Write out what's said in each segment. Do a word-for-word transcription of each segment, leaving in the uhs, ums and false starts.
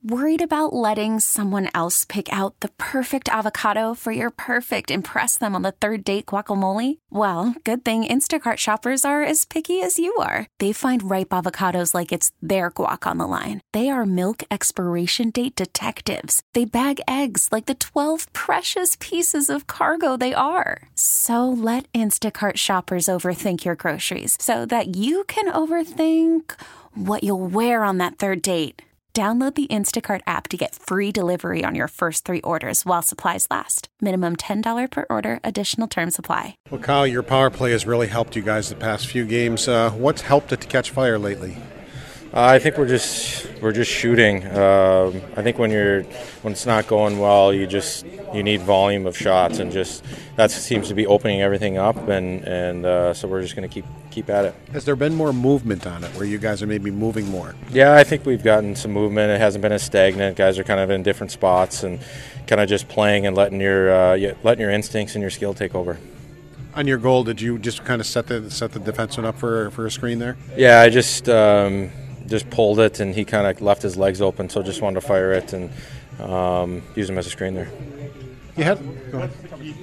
Worried about letting someone else pick out the perfect avocado for your perfect impress them on the third date guacamole? Well, good thing Instacart shoppers are as picky as you are. They find ripe avocados like it's their guac on the line. They are milk expiration date detectives. They bag eggs like the twelve precious pieces of cargo they are. So let Instacart shoppers overthink your groceries so that you can overthink what you'll wear on that third date. Download the Instacart app to get free delivery on your first three orders while supplies last. Minimum ten dollars per order. Additional terms apply. Well, Kyle, your power play has really helped you guys the past few games. Uh, what's helped it to catch fire lately? Uh, I think we're just we're just shooting. Um, I think when you're when it's not going well, you just you need volume of shots, and just that seems to be opening everything up, and and uh, so we're just going to keep keep at it. Has there been more movement on it, where you guys are maybe moving more? Yeah, I think we've gotten some movement. It hasn't been as stagnant. Guys are kind of in different spots and kind of just playing and letting your uh, letting your instincts and your skill take over. On your goal, did you just kind of set the set the defenseman up for for a screen there? Yeah, I just. Um, just pulled it, and he kind of left his legs open, so just wanted to fire it and um, use him as a screen there. You had go ahead.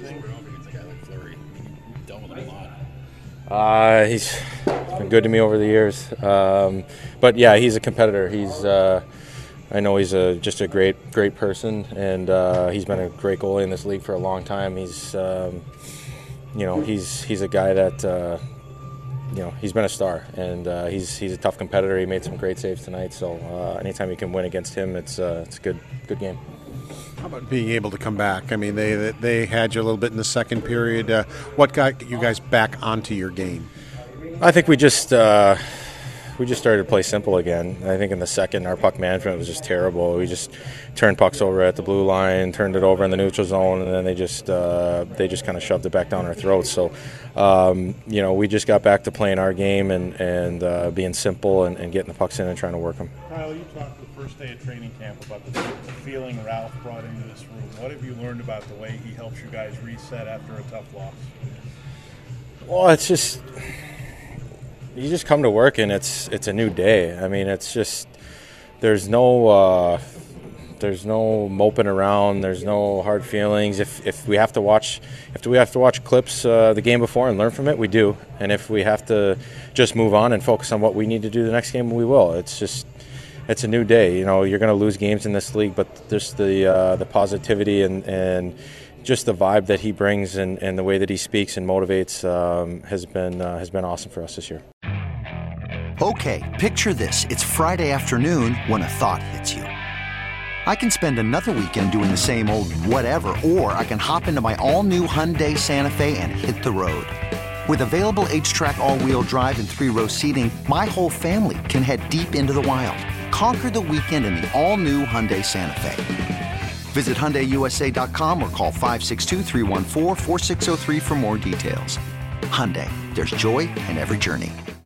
Uh, he's been good to me over the years, um, but yeah, he's a competitor. He's uh, I know he's a just a great great person, and uh, he's been a great goalie in this league for a long time. He's um, you know he's he's a guy that. Uh, You know, he's been a star, and uh, he's he's a tough competitor. He made some great saves tonight, so uh, anytime you can win against him, it's uh, it's a good good game. How about being able to come back? I mean, they they had you a little bit in the second period. Uh, what got you guys back onto your game? I think we just uh, we just started to play simple again. I think in the second, our puck management was just terrible. We just turned pucks over at the blue line, turned it over in the neutral zone, and then they just uh, they just kind of shoved it back down our throats. So. Um, you know, we just got back to playing our game and, and uh, being simple and, and getting the pucks in and trying to work them. Kyle, you talked the first day of training camp about the feeling Ralph brought into this room. What have you learned about the way he helps you guys reset after a tough loss? Well, it's just you just come to work and it's it's a new day. I mean, it's just there's no uh, there's no moping around. There's no hard feelings. If if we have to watch if we have to watch clips uh, the game before and learn from it, we do. And if we have to just move on and focus on what we need to do the next game, we will. It's just it's a new day. You know, you're going to lose games in this league, but just the uh, the positivity and and just the vibe that he brings and, and the way that he speaks and motivates um, has been uh, has been awesome for us this year. Okay, picture this: it's Friday afternoon when a thought hits you. I can spend another weekend doing the same old whatever, or I can hop into my all-new Hyundai Santa Fe and hit the road. With available H-Track all-wheel drive and three-row seating, my whole family can head deep into the wild. Conquer the weekend in the all-new Hyundai Santa Fe. Visit Hyundai U S A dot com or call five six two, three one four, four six zero three for more details. Hyundai, there's joy in every journey.